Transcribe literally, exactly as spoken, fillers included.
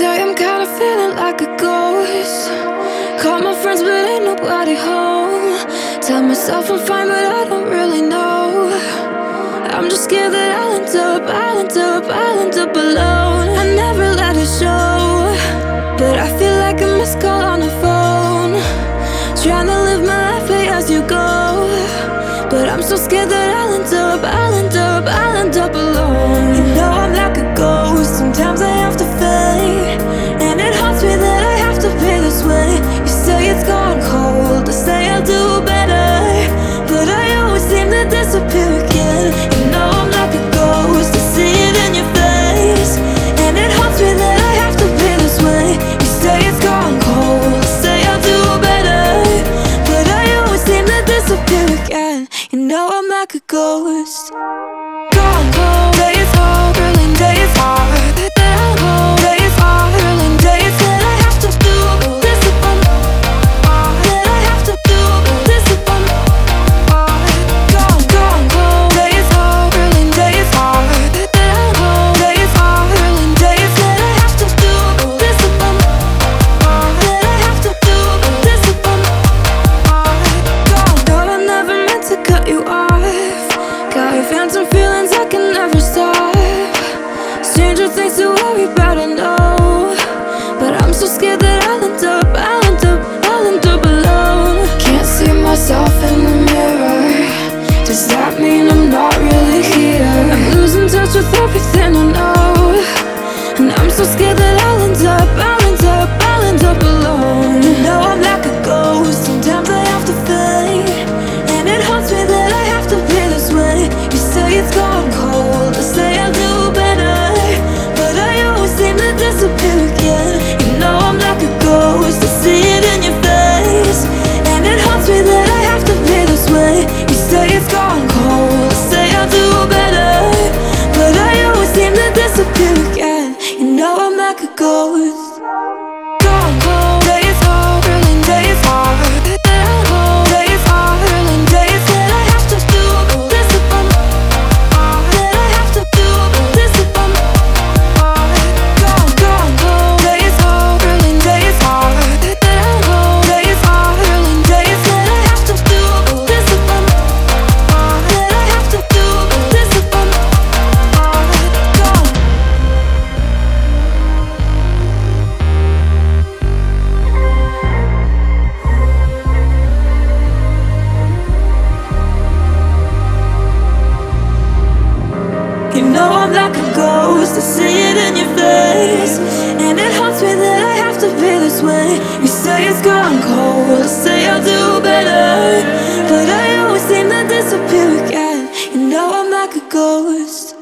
day I'm kinda feeling like a ghost. Call my friends but ain't nobody home. Tell myself I'm fine but I don't really know. I'm just scared that I'll end up, I'll end up, I'll end up alone. I never let it show, but I feel like a missed call on the phone. Trying to live my life pay as you go, but I'm so scared that I'll end up, I'll end up, I'll end up alone. You know I'm like a ghost, sometimes I have to fade, and it haunts me that I have to be this way. You say it's gone cold, I say I'll do better, but I always seem to disappear again. You know I'm like a ghost, I see it in your face, and it haunts me that I have to be this way. You say it's gone cold, I say I'll do better, but I always seem to disappear again. You know I'm like a ghost. Gone cold, days hard, early days hard. Days hard, early days that I have to do this upon, that I have to do this upon. Gone, gone cold, days hard, early days hard. Days hard, early days that I have to do this upon, that I have to do this upon. Gone, no, I never meant to cut you off. Got your phantom feelings I can never stop. Stranger things to worry about, I know, but I'm so scared that I'll end up, I'll end up, I'll end up alone. Can't see myself in the mirror. Does that mean I'm not really here? I'm losing touch with everything I know, and I'm so scared that I'll end up, I'll end up, I'll end up alone. You know I'm like a ghost, sometimes I have to fade, and it haunts me that I have to be this way. You say it's gone cold, I say I'll do better, but I always seem to disappear again. You know I'm like a ghost, I see it in your face, and it haunts me that I have to be this way. You say it's gone cold, I say I'll do better, but I always seem to disappear again. You know I'm like a ghost. Gone cold, days hard, early days hard. Days hard, early days that I have to do this upon, that I have to do this upon. Gone, gone cold, days hard, early days hard. Days hard, early days that I have to do this upon, that I have to do this upon. Gone. You know I'm like a ghost, I see it in your face, and it haunts me that I have to be this way. You say it's gone cold, I say I'll do better, but I always seem to disappear again. You know I'm like a ghost.